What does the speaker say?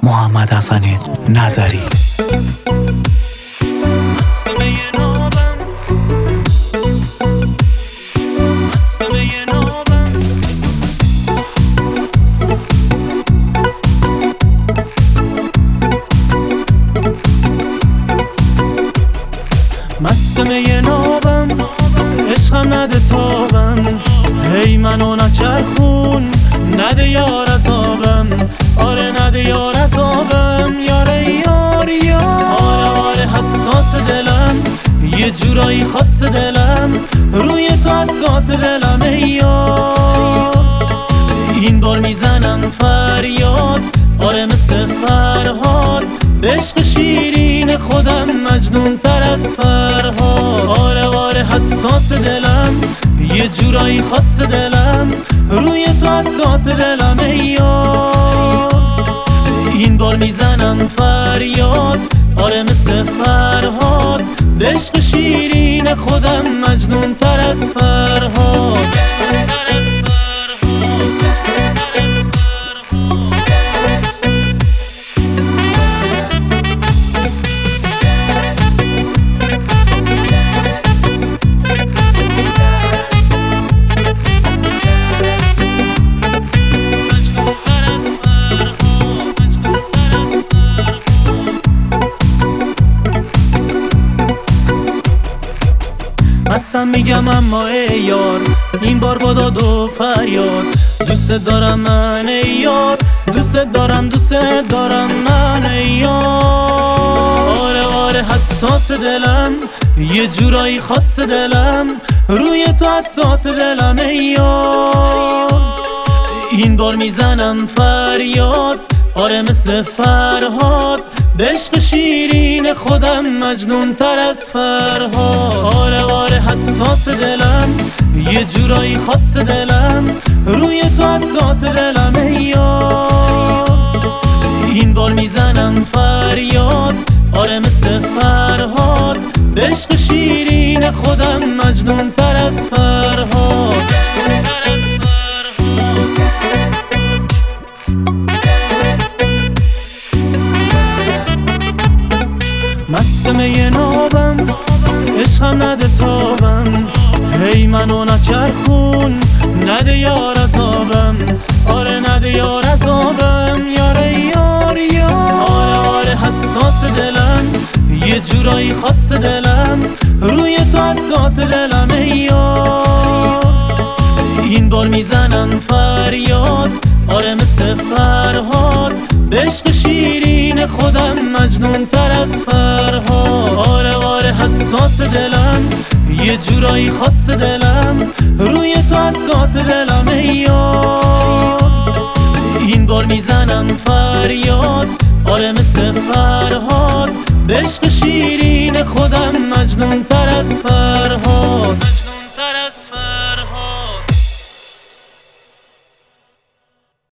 محمد حسن نظری. مست می نابم، عشقم نده تابم، هی منو نچرخون، نده یار عذابم، آره نده یار عذابم، یاره یار یار. آره حساس دلم، یه جورایی خاص دلم، روی تو حساس دلم ای یار. این بار میزنم فریاد، آره مثل فرهاد، به عشق شیرین خودم مجنون تر از فرهاد. آره حساس دلم، یه جورایی خاص دلم، روی تو حساس دلم ای یار. این بار میزنم فریاد، آره مثل فرهاد، به عشق شیرین خودم مجنون تر از فرهاد. مستم میگم اما ای یار، این بار با داد و فریاد، دوست دارم من ای یار، دوست دارم من ای یار. آره حساس دلم، یه جورایی خاص دلم، روی تو حساس دلم ای یار. این بار میزنم فریاد، آره مثل فرهاد، به عشق شیرین خودم مجنون تر از فرهاد. آره حساس دلم، یه جورایی خاص دلم، روی تو حساس دلم ای یار. این بار میزنم فریاد، آره مثل فرهاد، به عشق شیرین خودم مجنون تر از فرهاد. مست می نابم، عشقم نده تابم، هی منو نچرخون، نده یار عذابم، آره نده یار عذابم، یاره یار یار. آره حساس دلم، یه جورایی خاص دلم، روی تو حساس دلم ای یار. این بار میزنم فریاد، آره مثل فرهاد، به عشق شیرین خودم مجنون تر از فرهاد. آره حساس دلم، یه جورایی خاص دلم، روی تو حساس دلم ای یار. این بار میزنم فریاد، آره مثل فرهاد، به عشق شیرین خودم مجنون